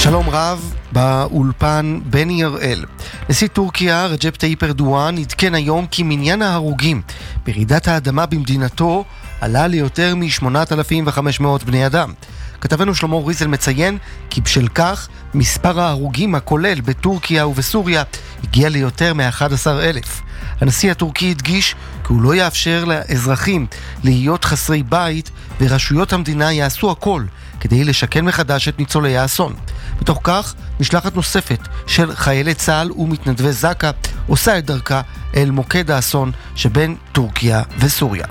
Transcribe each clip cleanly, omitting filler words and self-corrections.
שלום רב, באולפן בני הראל. נשיא טורקיה רג'פ טאיפ ארדואן עדכן היום כי מניין ההרוגים ברעידת האדמה במדינתו עלה ליותר מ-8,500 בני אדם. כתבנו שלמה ריזל מציין כי בשל כך מספר ההרוגים הכולל בטורקיה ובסוריה הגיע ליותר מ-11,000. הנשיא הטורקי הדגיש כי הוא לא יאפשר לאזרחים להיות חסרי בית ורשויות המדינה יעשו הכל כדי לשכן מחדש את ניצולי האסון. בתוך כך, משלחת נוספת של חיילי צה"ל ומתנדבי זק"א עושה את דרכה אל מוקד האסון שבין טורקיה וסוריה.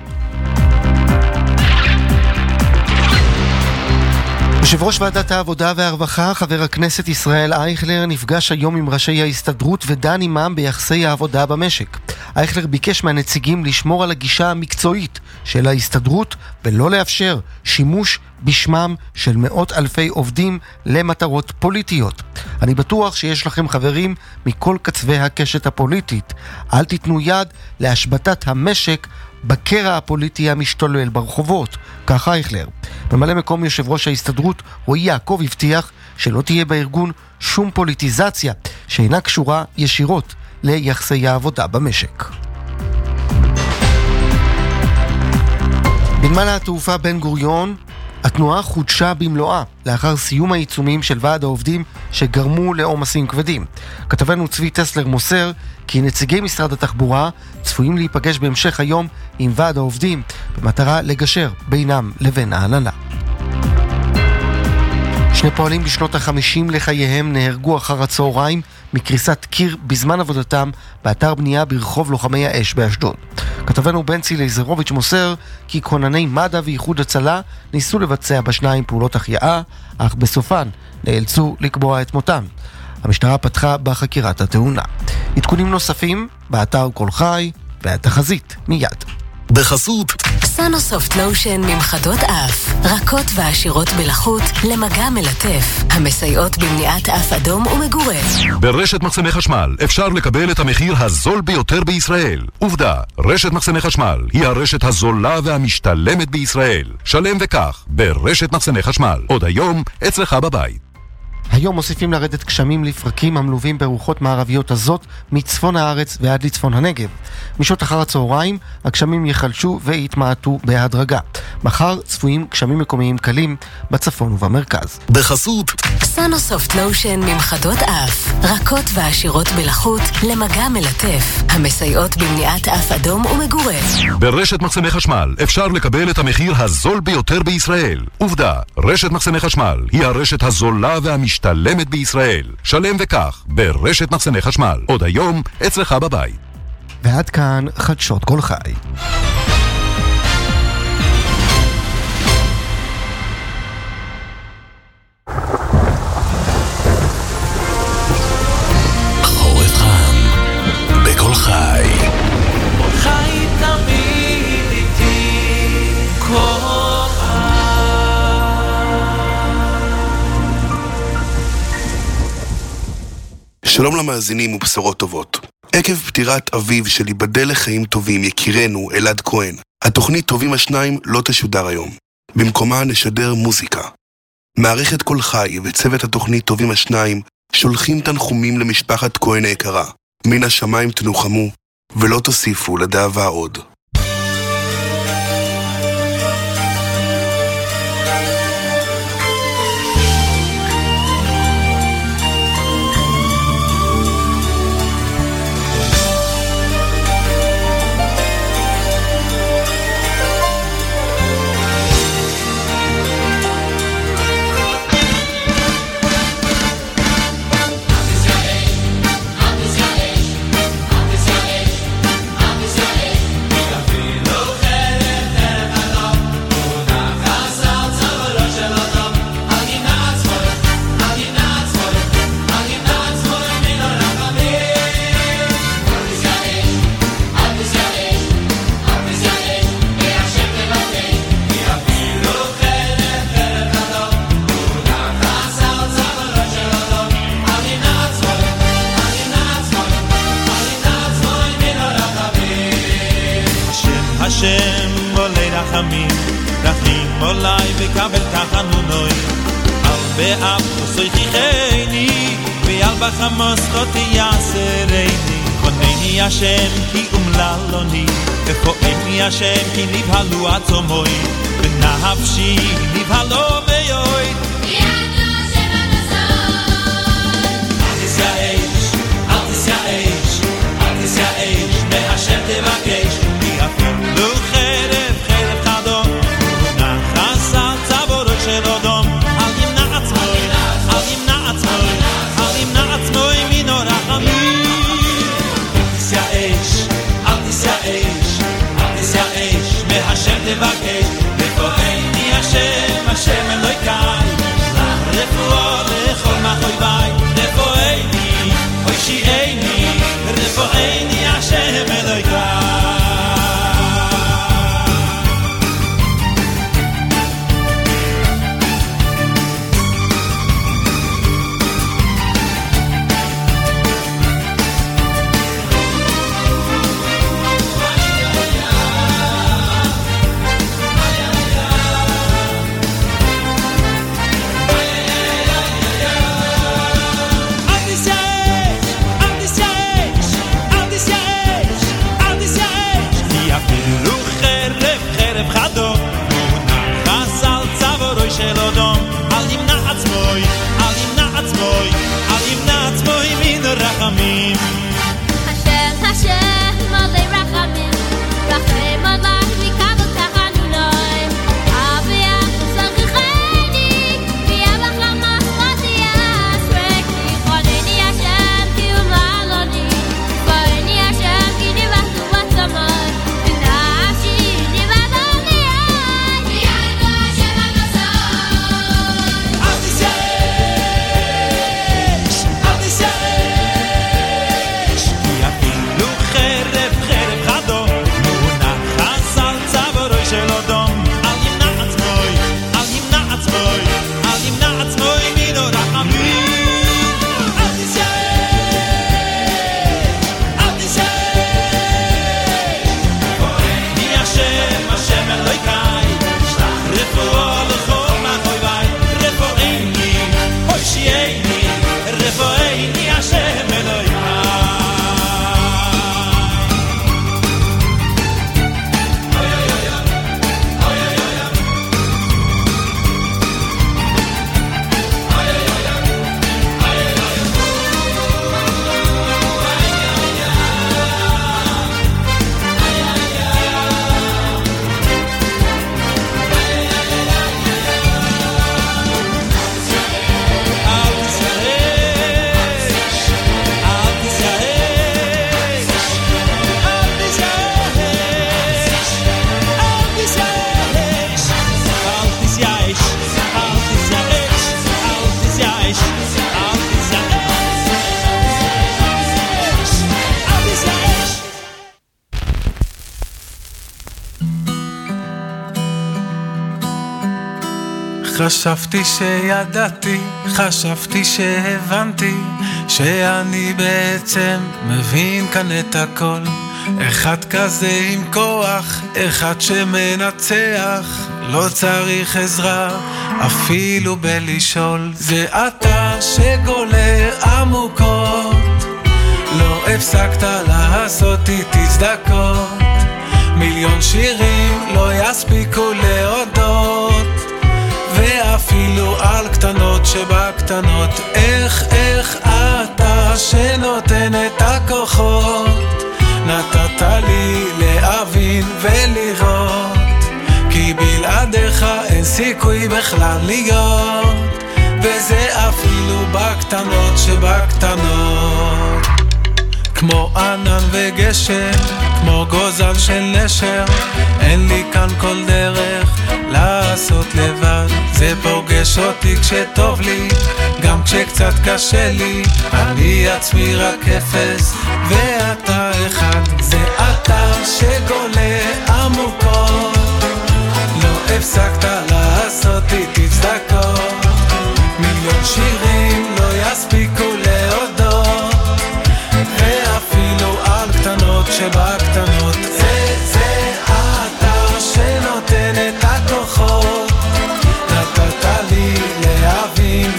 יושב ראש ועדת העבודה והרווחה, חבר הכנסת ישראל אייכלר, נפגש היום עם ראשי ההסתדרות ודן עמם ביחסי העבודה במשק. אייכלר ביקש מהנציגים לשמור על הגישה המקצועית של ההסתדרות ולא לאפשר שימוש בשמם של מאות אלפי עובדים למטרות פוליטיות. אני בטוח שיש לכם חברים מכל קצווי הקשת הפוליטית. אל תיתנו יד להשבתת המשק בקרע הפוליטי המשתולל ברחובות, כך אייכלר. ממלא מקום יושב ראש ההסתדרות רועי יעקב הבטיח שלא תהיה בארגון שום פוליטיזציה שאינה קשורה ישירות ליחסי העבודה במשק. בנמל התעופה בן גוריון התנועה חודשה במלואה לאחר סיום העיצומים של ועד העובדים שגרמו לעומסים כבדים. כתבנו צבי טסלר מוסר כי נציגי משרד התחבורה צפויים להיפגש בהמשך היום עם ועד העובדים במטרה לגשר בינם לבין ההנהלה. שני פועלים בשנות ה-50 לחייהם נהרגו אחר הצהריים מקריסת קיר בזמן עבודתם באתר בנייה ברחוב לוחמי האש באשדוד. כתבנו בנצי לייזרוביץ' מוסר כי כונני מד"א ואיחוד הצלה ניסו לבצע בשניים פעולות החייאה, אך בסופן נאלצו לקבוע את מותם. המשטרה פתחה בחקירת התאונה. עדכונים נוספים באתר כל חי והתחזית מיד. בחסות סנוסופט לושן ממחדות אף, רכות ועשירות בלחות למגע מלטף, המסייעות במניעת אף אדום ומגורף. ברשת מחסני חשמל אפשר לקבל את המחיר הזול ביותר בישראל. עובדה, רשת מחסני חשמל היא הרשת הזולה והמשתלמת בישראל. שלם וכך ברשת מחסני חשמל, עוד היום אצלך בבית. היום מוסיפים לרדת גשמים לפרקים המלווים ברוחות מערביות הזאת מצפון הארץ ועד לצפון הנגב. משעות אחר הצהריים הגשמים יחלשו ויתמעטו בהדרגה. מחר צפויים גשמים מקומיים קלים בצפון ובמרכז. בחסות סנוסופט לושן ממחדות אף, רכות ועשירות בלחות למגע מלטף, המסייעות במניעת אף אדום ומגורף. ברשת מחסני חשמל אפשר לקבל את המחיר הזול ביותר בישראל. עובדה, רשת מחסני חשמל היא הרשת הזולה והמשתלמת בישראל. שלם וכך ברשת מחסני חשמל, עוד היום אצלך בבית. ועד כאן חדשות כל חי. חורף חם בכל חי. חי תמיד איתי כל שלום למאזינים ובשורות טובות. עקב פטירת אביו של ייבדל לחיים טובים יקירנו אלעד כהן, התוכנית טובים השניים לא תשודר היום. במקומה נשדר מוזיקה. מערכת כל חי וצוות התוכנית טובים השניים שולחים תנחומים למשפחת כהן היקרה. מן השמיים תנוחמו ולא תוסיפו לדאבה עוד. השם עולה רחמים, רחמים עולי וקבל תחנונוי, על באב חוסייכני ועל בחמוסות יעשרני חונני השם כי אומללוני וכואני השם כי נבהלו עצומוי ונפשי נבהלו ויוי יענו השם הנזון אל תסייאש, אל תסייאש, אל תסייאש מהשם תבקש כי אפילו חרב חדום ונחס על צבורו של אדום אל ימנע עצמוי, אל ימנע עצמוי אל ימנע עצמוי מן הרחמים אל תסייאש, אל תסייאש, אל תסייאש מהשם תבקש וכהני השם, השם אלוהיkai רפואה לכל מחויביי רפואני, הושיעני רפואני השם אלוהיkai חשבתי שידעתי, חשבתי שהבנתי שאני בעצם מבין כאן את הכל אחד כזה עם כוח, אחד שמנצח לא צריך עזרה, אפילו בלשאול זה אתה שגולה עמוקות לא הפסקת לעשות איתי צדקות מיליון שירים לא יספיקו להודות ואפילו על קטנות שבקטנות איך אתה שנותן את הכוחות נתת לי להבין ולראות כי בלעדיך אין סיכוי בכלל להיות וזה אפילו בקטנות שבקטנות כמו ענן וגשם, כמו גוזל של נשר אין לי כאן כל דרך לעשות לבד זה פוגש אותי כשטוב לי, גם כשקצת קשה לי אני עצמי רק אפס, ואתה אחד זה אתה שגולה עמוקות לא הפסקת לעשות איתי צדקות מיליון שירים לא יספיקו להודות ואפילו על קטנות שבקטנות זה אתה שנותן את הכוחות נתת לי להבין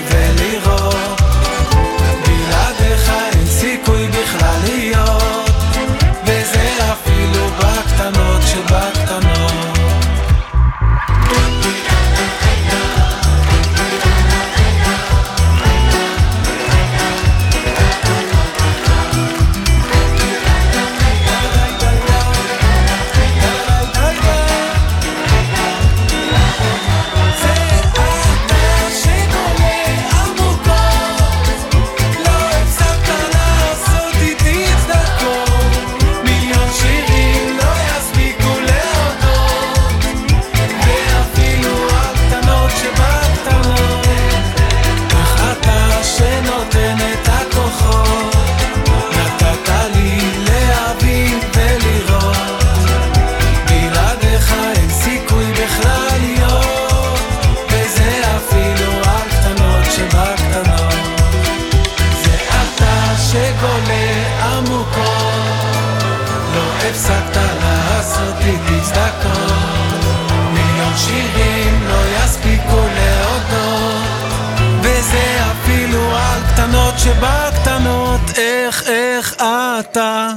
הספקת לעשות איתי צדקות, מיליון שירים לא יספיקו להודות, וזה אפילו על קטנות שבקטנות. איך אתה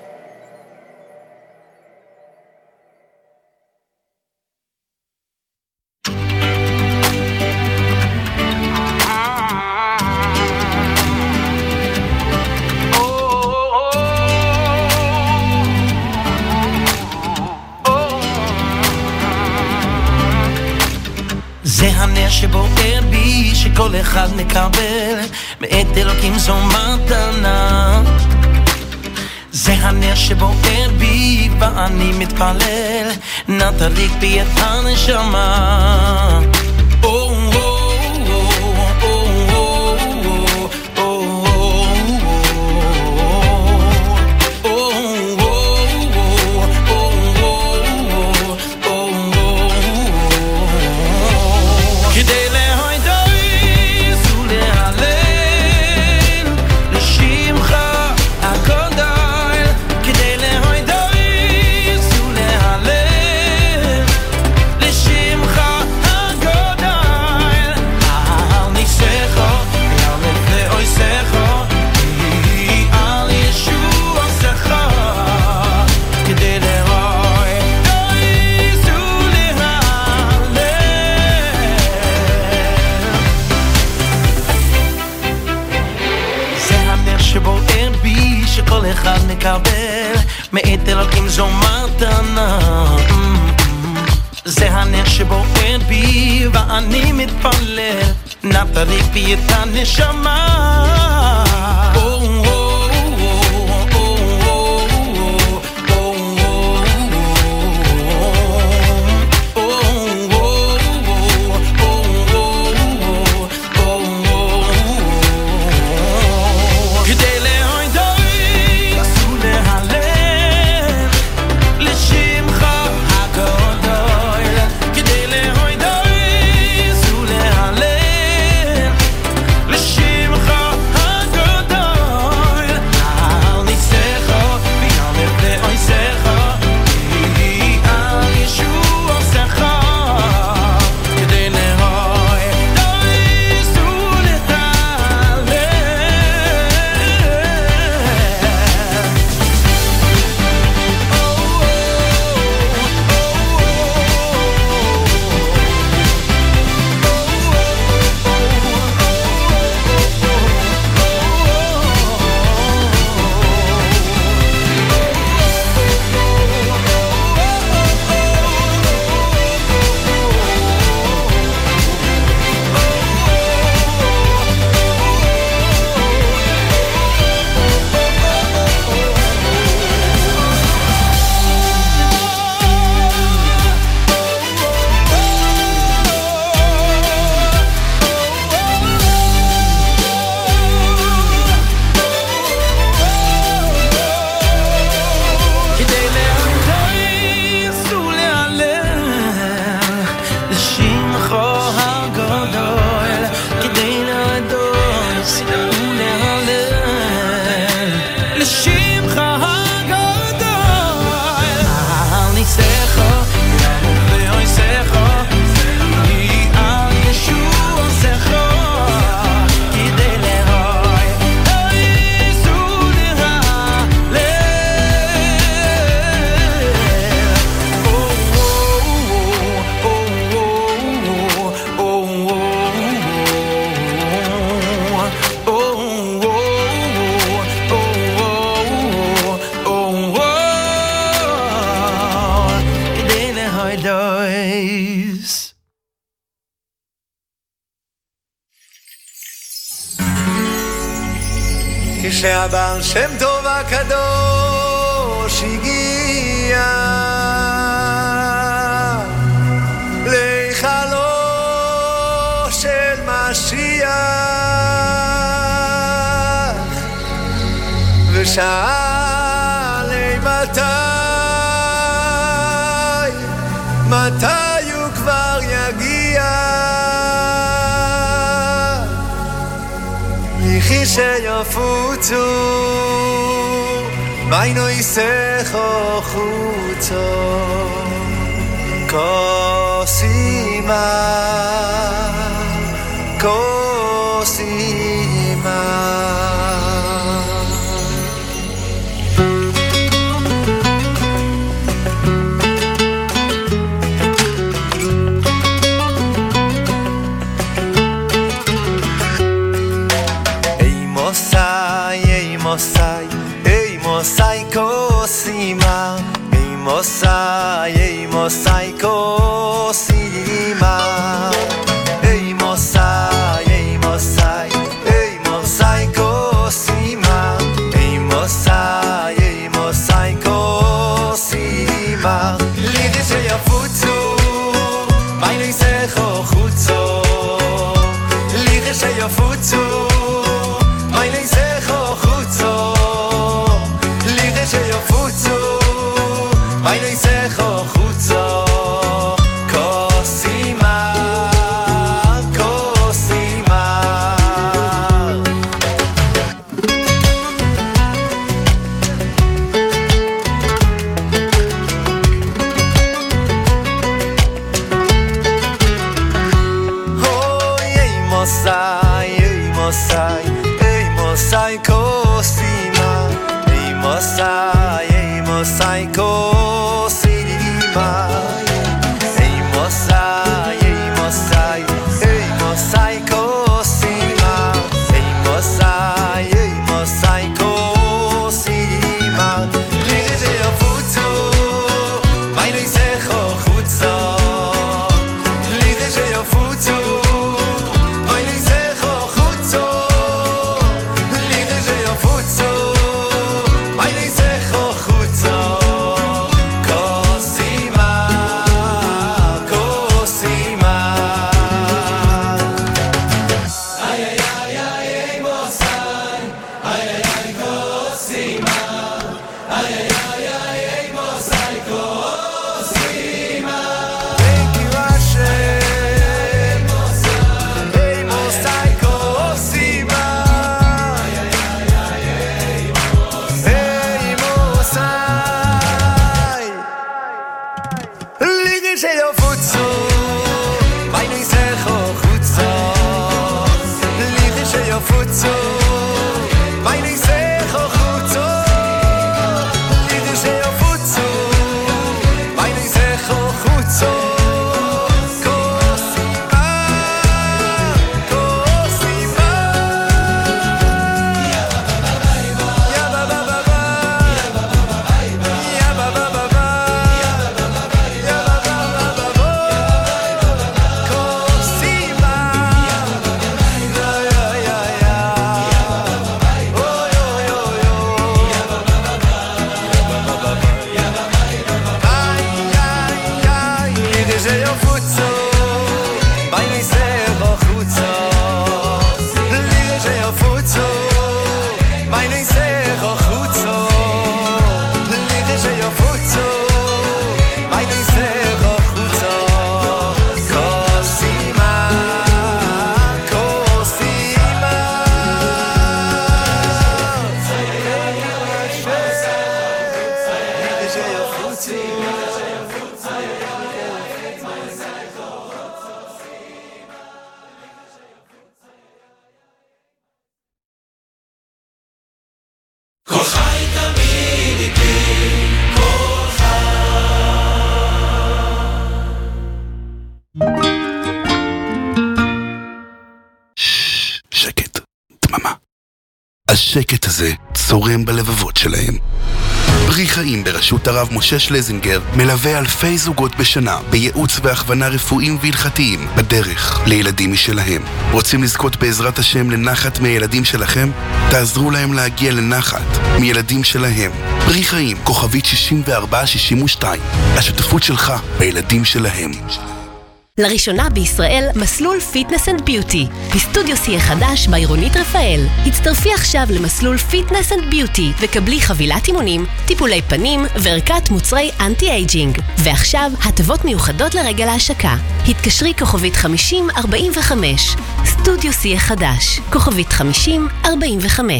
זה הנר שבוער בי, שכל אחד מקבל מאת אלוקים זו מתנה. זה הנר שבוער בי ואני מתפלל, נא תדליק בי את הנשמה. שכל אחד מקבל מאת אלוקים זו מתנה. זה הנר שבוער בי ואני מתפלל, נא תדליק בי את הנשמה. כשהבעל שם טוב הקדוש הגיע להיכלו של משיח ושאל מתי הוא כבר יגיע, יחי שיפוצו Maino isecho chutzo Kosima Kosima Mosai Cosima, Mosai Cosima, Mosai Cosima, Mosai Cosima, Lidi se yafutzu, Maino isecho chutzo, Lidi se yafutzu, Maino isecho chutzo. שיופוצו, מי ניסחו חוצו, קוסימה, קוסימה. אוי, אי מוסאי, אי מוסאי, אי מוסאי קוסימה. Mosai, Mosai Cosima, Mosai, Mosai, Mosai Cosima, Mosai, Mosai Cosima. Lidi yafutzu, Maino isecho chutzo, Lidi yafutzu, Maino isecho chutzo, Lidi yafutzu. השקט הזה צורם בלבבות שלהם. פרי חיים בראשות הרב משה שלזינגר מלווה אלפי זוגות בשנה בייעוץ והכוונה רפואיים והלכתיים בדרך לילדים משלהם. רוצים לזכות בעזרת השם לנחת מהילדים שלכם? תעזרו להם להגיע לנחת מילדים שלהם. פרי חיים, כוכבית 6462. השותפות שלך בילדים שלהם. לראשונה בישראל מסלול פיטנס אנד ביוטי בסטודיו סי החדש בעירונית רפאל. הצטרפי עכשיו למסלול פיטנס אנד ביוטי וקבלי חבילת אימונים, טיפולי פנים וערכת מוצרי אנטי אייג'ינג. ועכשיו הטבות מיוחדות לרגל ההשקה. התקשרי כוכבית 5045. סטודיו סי החדש, כוכבית 5045.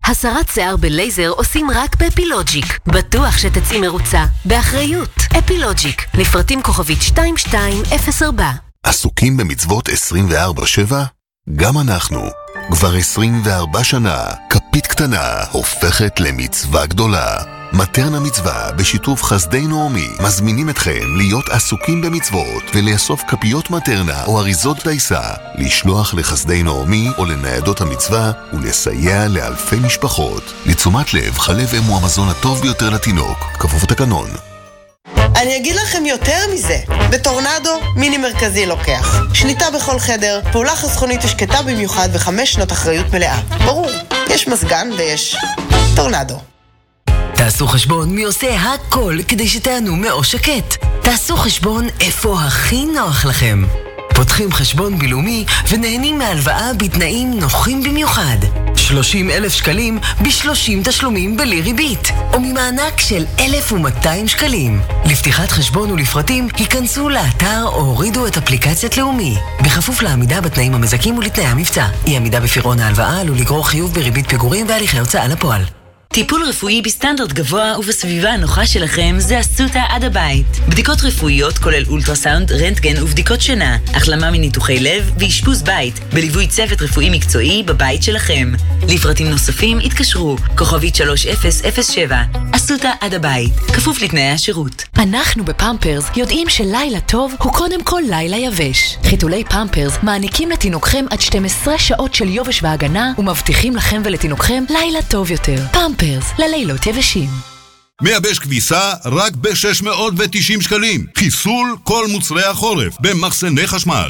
הסרת שיער בלייזר עושים רק באפילוג'יק. בטוח שתצאי מרוצה. באחריות. אפילוג'יק. לפרטים כוכבית 2204. עסוקים במצוות 24/7? גם אנחנו. כבר 24 שנה, כפית קטנה הופכת למצווה גדולה. מטרנה מצווה בשיתוף חסדי נעמי מזמינים אתכם להיות עסוקים במצוות ולאסוף כפיות מטרנה או אריזות דייסה, לשלוח לחסדי נעמי או לניידות המצווה ולסייע לאלפי משפחות. לתשומת לב, חלב אם הוא המזון הטוב ביותר לתינוק, כפוף לתקנון. אני אגיד לכם יותר מזה. בטורנדו, מיני מרכזי לוקח. שליטה בכל חדר, פעולה חסכונית ושקטה במיוחד ו5 שנות אחריות מלאה. ברור, יש מזגן ויש טורנדו. תעשו חשבון מי עושה הכל כדי שתענו מאוש שקט. תעשו חשבון איפה הכי נוח לכם. פותחים חשבון בינלאומי ונהנים מהלוואה בתנאים נוחים במיוחד. 30,000 שקלים ב30 תשלומים בלי ריבית, או ממענק של 1,200 שקלים. לפתיחת חשבון ולפרטים היכנסו לאתר או הורידו את אפליקציית לאומי. בכפוף לעמידה בתנאים המזכים ולתנאי המבצע. אי עמידה בפירעון ההלוואה עלול לגרור חיוב בריבית פיגורים והליכי הוצאה לפועל. טיפול רפואי בסטנדרט גבוה ובסביבה הנוחה שלכם זה אסותא עד הבית. בדיקות רפואיות כולל אולטרסאונד, רנטגן ובדיקות שינה, החלמה מניתוחי לב ואשפוז בית, בליווי צוות רפואי מקצועי בבית שלכם. לפרטים נוספים התקשרו, כוכבית 3007. אסותא עד הבית, כפוף לתנאי השירות. אנחנו בפמפרס יודעים שלילה טוב הוא קודם כל לילה יבש. חיתולי פמפרס מעניקים לתינוקכם עד 12 שעות של יובש והגנה ומבטיחים לכם ולתינוקכם לילה טוב יותר. פמפרס, ללילות יבשים. מייבש כביסה רק ב-690 שקלים. חיסול כל מוצרי החורף במחסני חשמל.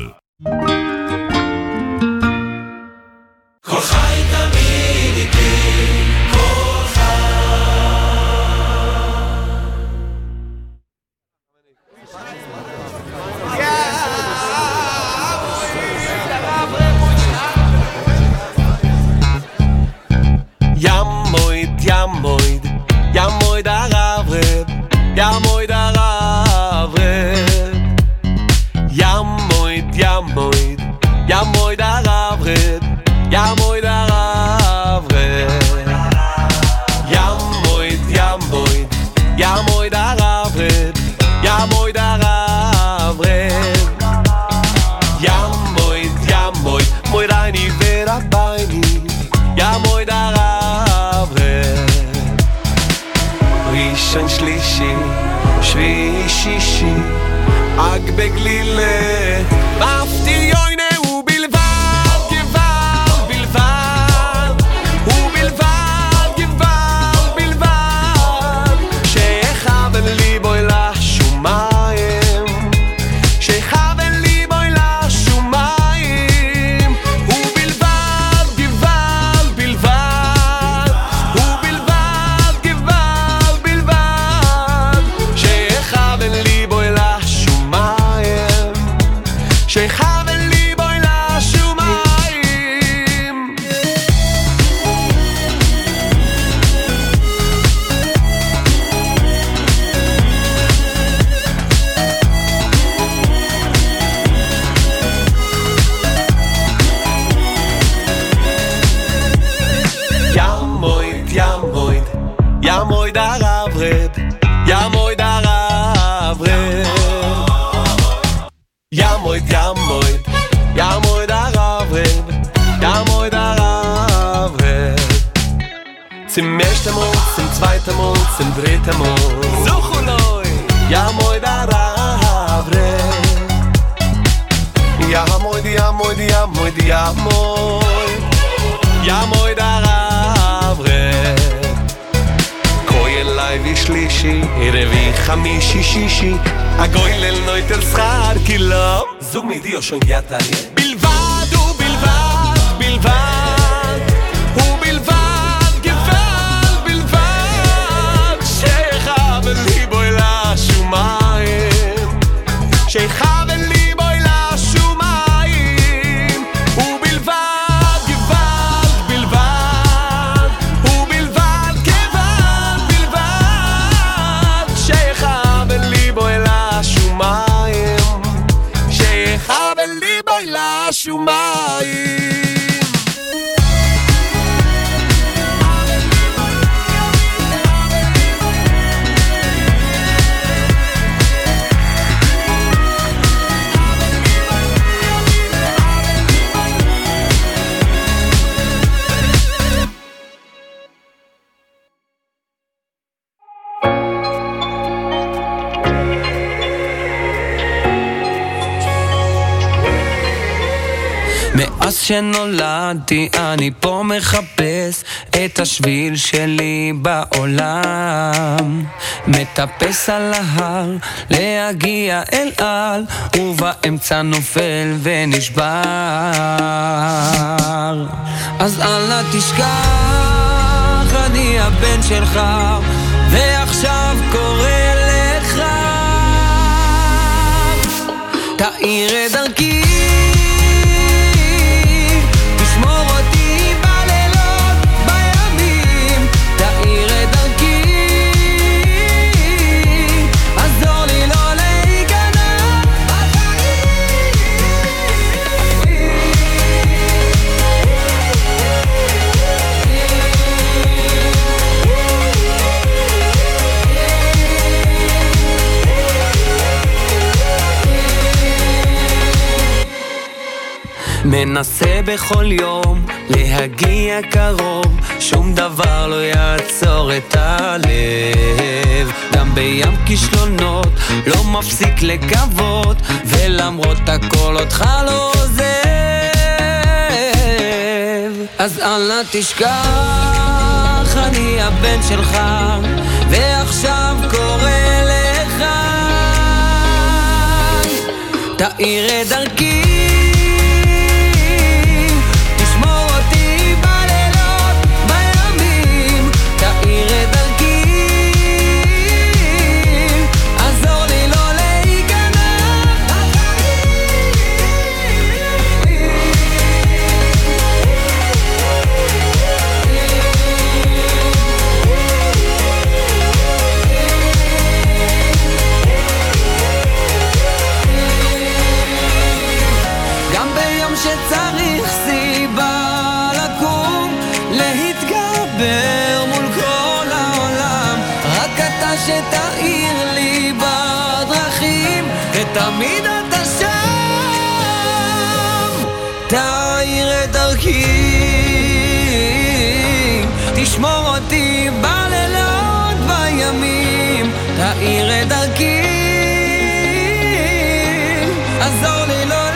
כל חי תמיד איתי, כל Jamoid Arav Reb, Jamoid Arav Reb, Jamoid Arav Reb, Jamoid Arav Reb, Jamoid Arav Reb, Jamoid Arav Reb, Jamoid Moirani Verabaini, Jamoid Arav Reb. ראשון שלישי, שביעי שישי, אג בגלילה, מפתיעוינה ובלבד, גבל בלבד, ובלבד, גבל בלבד, שיכוון לי בוי לשומיים, שיכוון לי בוי לשומיים, ובלבד, גבל בלבד, ובלבד, גבל בלבד, שיכוון לי בוי לשומיים, שיכוון לי בוי לשומיים. Jamoid Arav Reb, Jamoid Arav Reb, Jamoid Arav Reb, Jamoid Arav Reb. Zum ersten Mal, zum zweiten Mal, zum dritten Mal, Suchuloi, Jamoid Arav Reb, Jamoid Arav Reb. לייבי שלישי, רביעי, חמישי, שישי, הגוילל נויטר שכר קילו. זוג מידי או שונגיית תהיה? בלבד ובלבד, בלבד, ובלבד, גבל בלבד, שיכוון לי בוי לשומיים, שיכוון לי בוי לשומיים, ובלבד, גבל בלבד, ובלבד, גבל בלבד, שיכוון לי בוי לשומיים, שיכוון לי בוי לשומיים. שנולדתי אני פה מחפש את השביל שלי בעולם, מטפס על ההר להגיע אל על, ובאמצע נופל ונשבר. אז אל תשכח אני הבן שלך, ועכשיו קורא לך, תאיר את דרכי, תשמור אותי בלילות בימים, תאיר את דרכי, עזור לי לא להיכנע בחיים. מנסה בכל יום להגיע קרוב, שום דבר לא יעצור את הלב, גם בים כישלונות לא מפסיק לקוות, ולמרות הכל אותך לא עוזב. אז אל תשכח אני הבן שלך, ועכשיו קורא לך, תאיר את דרכי, שצריך סיבה לקום, להתגבר מול כל העולם, רק אתה שתאיר לי בדרכים, ותמיד אתה שם, תאיר את דרכי, תשמור אותי בלילות בימים, תאיר את דרכי, עזור לי לא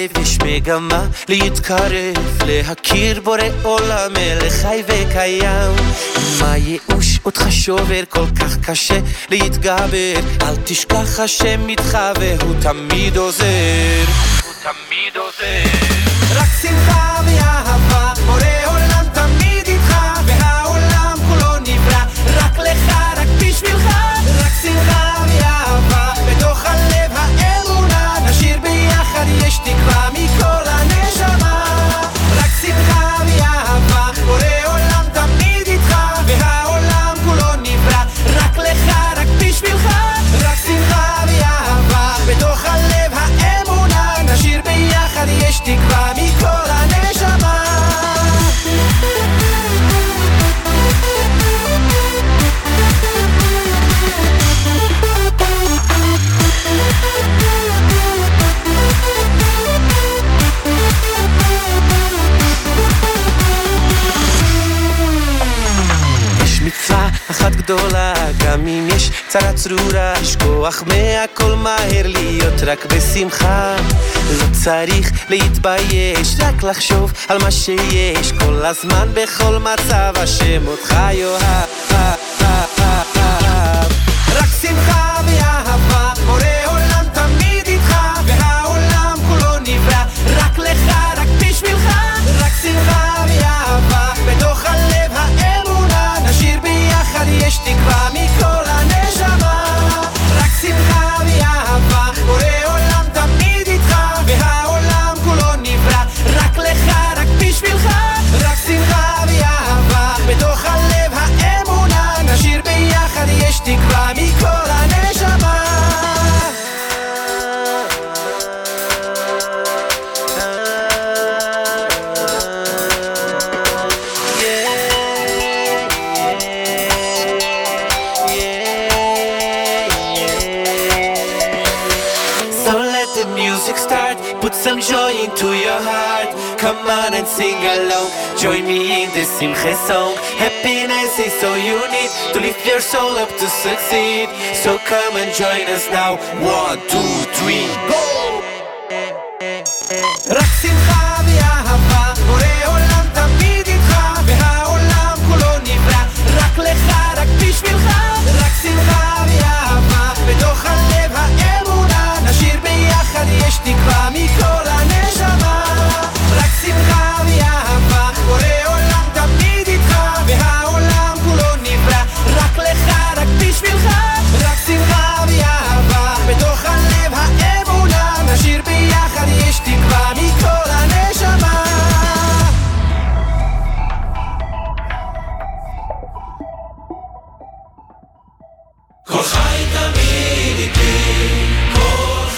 יש מגמה להתקרב, להכיר בורא עולם מלך חי וקיים. מה ייאוש אותך שובר, כל כך קשה להתגבר, אל תשכח השם איתך והוא תמיד עוזר, הוא תמיד עוזר. רק שמחה ואהבה, בורא עולם תמיד איתך, והעולם כולו נברא רק לך, רק בשבילך. רק שמחה ואהבה, בתוך הלב האמונה, נשאיר ביחד יש תקווה מכל הנשמה. רק שמחה ואהבה, בורא עולם תמיד איתך, והעולם כולו נברא רק לך, רק בשבילך. רק שמחה ואהבה, בתוך הלב האמונה, נשאיר ביחד יש תקווה מכל הנשמה. יש מצווה אחת גדולה, גם אם יש צרה צרורה, לשכוח מהכל מהר, להיות רק בשמחה. לא צריך להתבייש, רק לחשוב על מה שיש, כל הזמן בכל מצב השם אותך יאהב. רק שמחה ואהבה, בורא עולם תמיד איתך, והעולם כולו נברא רק לך, רק בשבילך. רק שמחה ואהבה, בתוך הלב האמונה, נשאיר ביחד יש תקווה מכל הנשמה. רק שמחה ואהבה, בורא עולם תמיד איתך, והעולם כולו נברא רק לך, רק בשבילך. רק שמחה ואהבה, בתוך הלב האמונה, נשאיר ביחד יש תקווה מכל הנשמה. Put some joy into your heart. Come on and sing along. Join me in this Simcha song. Happiness is so you need to lift your soul up to succeed. So come and join us now. 1, 2, 3, go! רק שמחה ואהבה, בורא עולם תמיד איתך, והעולם כולו נברא רק לך, רק בשבילך. רק שמחה ואהבה, בתוך הלב האמונה, נשאיר ביחד יש תקווה מכל הנשמה. רק שמחה ואהבה, בורא עולם תמיד איתך, והעולם כולו נברא רק לך, רק בשבילך. רק שמחה ואהבה, בתוך הלב האמונה, נשאיר ביחד יש תקווה מכל הנשמה. כל חי תמיד איתי, כל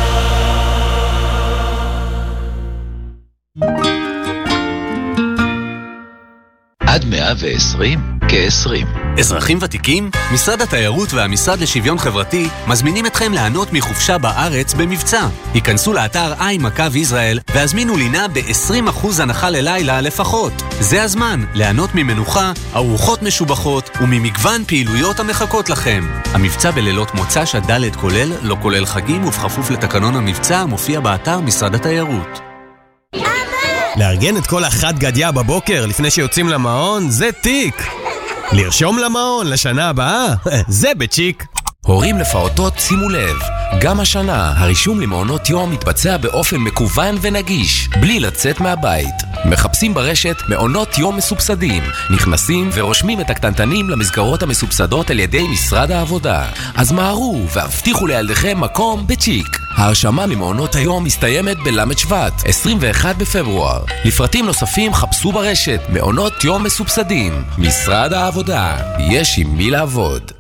עד 120 כ-20. אזרחים ותיקים, משרד התיירות והמשרד לשוויון חברתי מזמינים אתכם ליהנות מחופשה בארץ במבצע. היכנסו לאתר i.israel והזמינו לינה ב-20% הנחה ללילה לפחות. זה הזמן ליהנות ממנוחה, ארוחות משובחות וממגוון פעילויות המחכות לכם. המבצע בלילות מוצ"ש עד ד' כולל, לא כולל חגים ובכפוף לתקנון המבצע המופיע באתר משרד התיירות. לארגן את כל החד גדיה בבוקר לפני שיוצאים למעון זה טיק. לרשום למעון לשנה הבאה זה בצ'יק. הורים לפעוטות, שימו לב, גם השנה הרישום למעונות יום מתבצע באופן מקוון ונגיש, בלי לצאת מהבית. מחפשים ברשת מעונות יום מסובסדים, נכנסים ורושמים את הקטנטנים למסגרות המסובסדות על ידי משרד העבודה. אז מהרו והבטיחו לילדיכם מקום בצ'יק. ההרשמה ממעונות היום מסתיימת בלמד שבט, 21 בפברואר. לפרטים נוספים חפשו ברשת מעונות יום מסובסדים. משרד העבודה, יש עם מי לעבוד.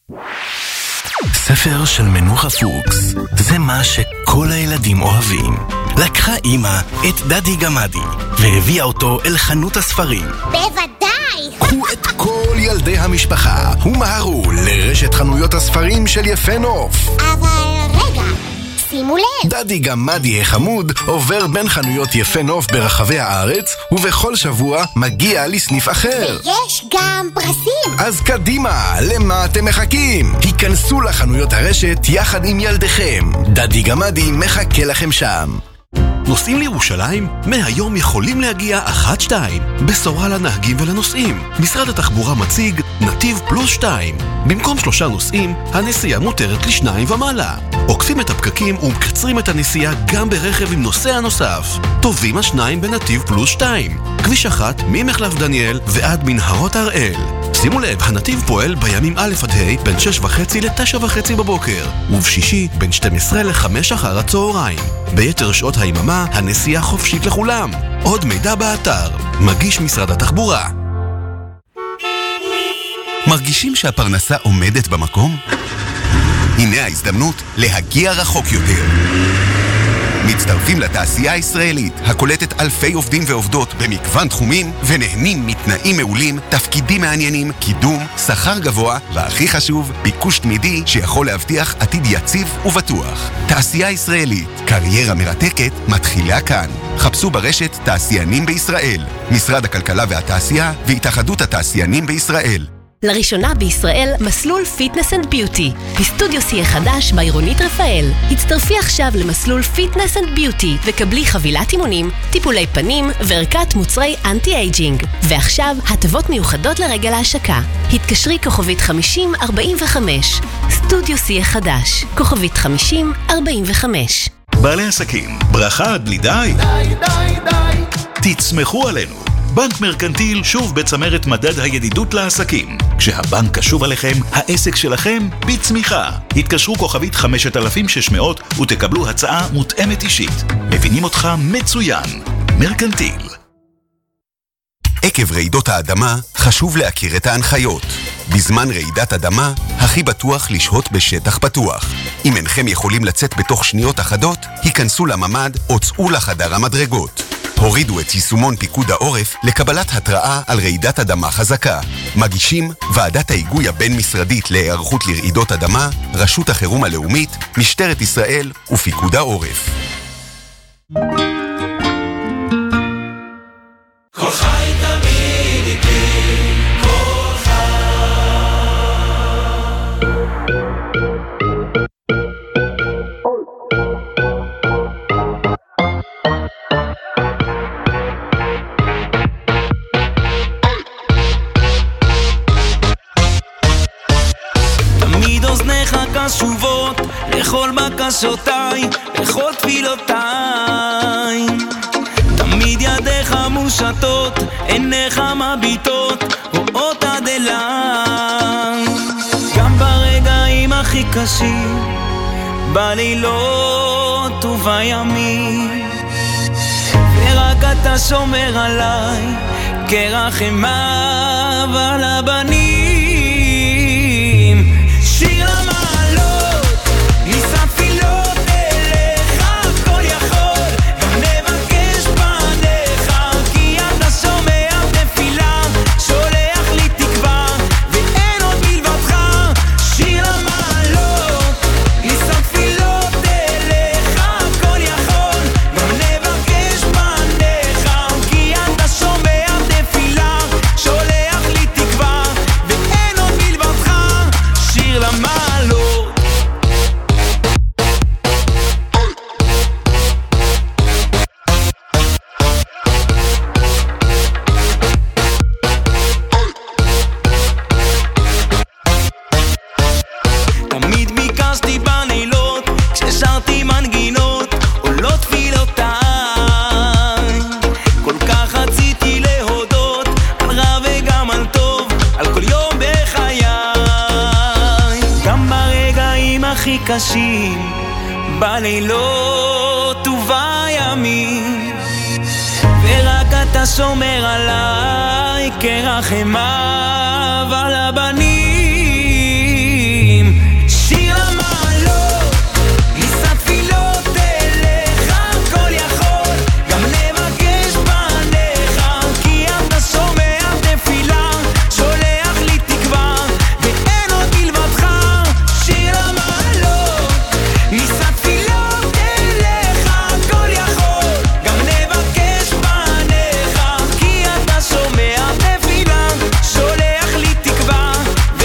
ספר של מנוחה פוקס, זה מה שכל הילדים אוהבים. לקחה אמא את דדי גמדי והביאה אותו אל חנות הספרים. בוודאי! קחו את כל ילדי המשפחה ומהרו לרשת חנויות הספרים של יפה נוף. אבל רגע, שימו לב, דדי גמדי החמוד עובר בין חנויות יפה נוף ברחבי הארץ, ובכל שבוע מגיע לסניף אחר. ויש גם פרסים. אז קדימה, למה אתם מחכים? היכנסו לחנויות הרשת יחד עם ילדיכם. דדי גמדי מחכה לכם שם. נוסעים לירושלים? מהיום יכולים להגיע 1-2. בשורה לנהגים ולנוסעים. משרד התחבורה מציג נתיב פלוס 2. במקום 3 נוסעים, הנסיעה מותרת ל2 ומעלה. עוקפים את הפקקים ומקצרים את הנסיעה גם ברכב עם נוסע נוסף. טובים השניים בנתיב פלוס 2. כביש 1 ממחלף דניאל ועד מנהרות הראל. שימו לב, הנתיב פועל בימים א' עד ה' בין 6:30 ל-9:30 בבוקר, ובשישי בין 12 ל-5 אחר הצהריים. ביתר שעות היממה הנסיעה חופשית לכולם. עוד מידע באתר. מגיש משרד התחבורה. מרגישים שהפרנסה עומדת במקום? הנה ההזדמנות להגיע רחוק יותר. מצטרפים לתעשייה הישראלית, הקולטת אלפי עובדים ועובדות במגוון תחומים, ונהנים מתנאים מעולים, תפקידים מעניינים, קידום, שכר גבוה, והכי חשוב, ביקוש תמידי שיכול להבטיח עתיד יציב ובטוח. תעשייה ישראלית, קריירה מרתקת, מתחילה כאן. חפשו ברשת תעשיינים בישראל, משרד הכלכלה והתעשייה והתאחדות התעשיינים בישראל. לראשונה בישראל, מסלול פיטנס אנד ביוטי. בסטודיו C החדש בעירונית רפאל. הצטרפי עכשיו למסלול פיטנס אנד ביוטי וקבלי חבילת אימונים, טיפולי פנים וערכת מוצרי אנטי-אייג'ינג. ועכשיו, הטבות מיוחדות לרגע להשקה. התקשרי כוכבית 5045. סטודיו C החדש. כוכבית 5045. בעלי עסקים, ברכה עד בלי די? די, די, די. תצמחו עלינו. בנק מרקנטיל שוב בצמרת מדד הידידות לעסקים. כשהבנק קשוב עליכם, העסק שלכם בצמיחה. התקשרו כוכבית 5600 ותקבלו הצעה מותאמת אישית. מבינים אותך מצוין. מרקנטיל. עקב רעידות האדמה, חשוב להכיר את ההנחיות. בזמן רעידת אדמה, הכי בטוח לשהות בשטח פתוח. אם אינכם יכולים לצאת בתוך שניות אחדות, היכנסו לממד או צאו לחדר המדרגות. הורידו את יישומון פיקוד העורף לקבלת התראה על רעידת אדמה חזקה. מגישים ועדת ההיגוי הבין-משרדית להיערכות לרעידות אדמה, רשות החירום הלאומית, משטרת ישראל ופיקוד העורף. כל חי תמיד איתי, כל קשובות לכל בקשותיי, לכל תפילותיי. תמיד ידיך מושטות, עיניך מביטות, רואות עד אליי. גם ברגעים הכי קשים, בלילות ובימים, ורק אתה שומר עליי, כרחמיו על הבנים. שיר למעלות, נישא תפילות אליך, הכל יכול, גם נבקש פניך, כי אתה שומע תפילה, שולח לי תקווה, ואין עוד מלבדך. שיר למעלות, נישא תפילות אליך, הכל יכול, גם נבקש פניך, כי אתה שומע תפילה, שולח לי תקווה, ואין עוד מלבדך. שיר למעלות. תמיד ביקשתי בלילות, כששרתי מנגינות, עולות תפילותיי. כל כך רציתי להודות, על רע וגם על טוב, על כל יום בחיי. גם ברגעים הכי קשים, בלילות ובימים, ורק אתה שומר עליי, כרחמיו על הבנים. שיר למעלות, נישא תפילות אליך, הכל יכול, גם נבקש פניך, כי אתה שומע תפילה, שולח לי תקווה, ואין עוד מלבדך. שיר למעלות, נישא תפילות אליך, הכל יכול, גם נבקש פניך, כי אתה שומע תפילה, שולח לי תקווה,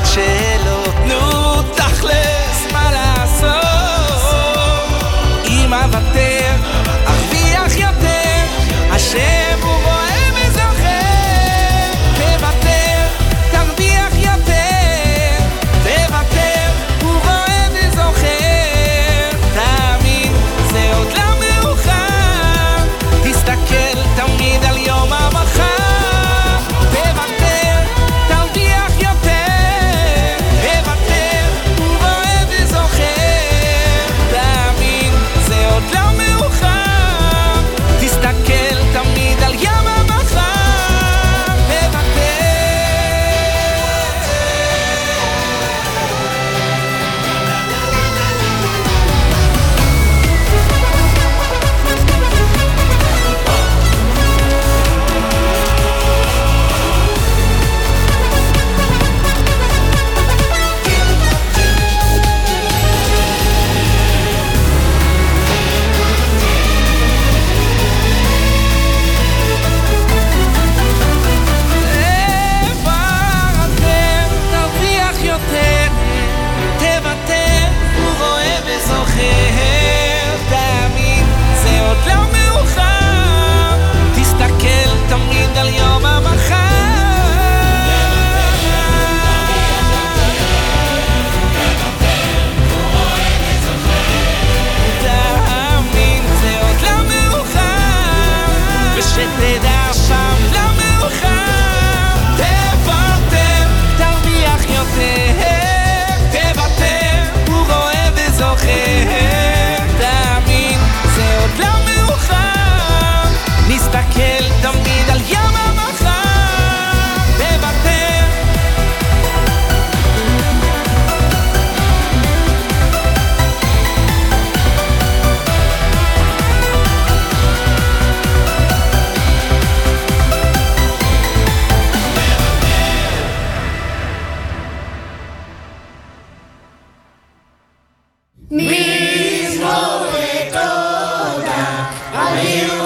שלא תנו תכלס מה לעשות אם אוותר ארוויח יותר השם הוא רואה וזוכר תוותר תרוויח יותר תוותר הוא רואה וזוכר תאמין זה עוד לא מאוחר תסתכל תמיד על יום המחר על יום המחר תאמין זה עוד לא מאוחר ושתדע שם לא מאוחר תוותר תרוויח יותר תוותר הוא רואה וזוכר תאמין זה עוד לא מאוחר נסתכל תמיד על יום מזמור לתודה, הביאו